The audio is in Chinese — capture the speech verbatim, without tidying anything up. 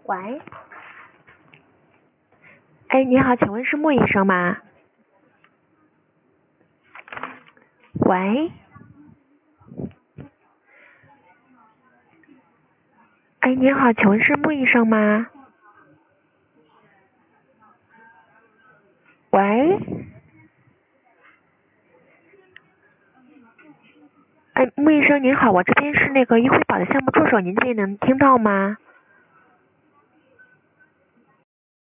喂，哎，你好，请问是穆医生吗？喂，哎，你好，请问是穆医生吗？喂，哎，穆医生您好，我这边是那个医惠保的项目助手，您这边能听到吗？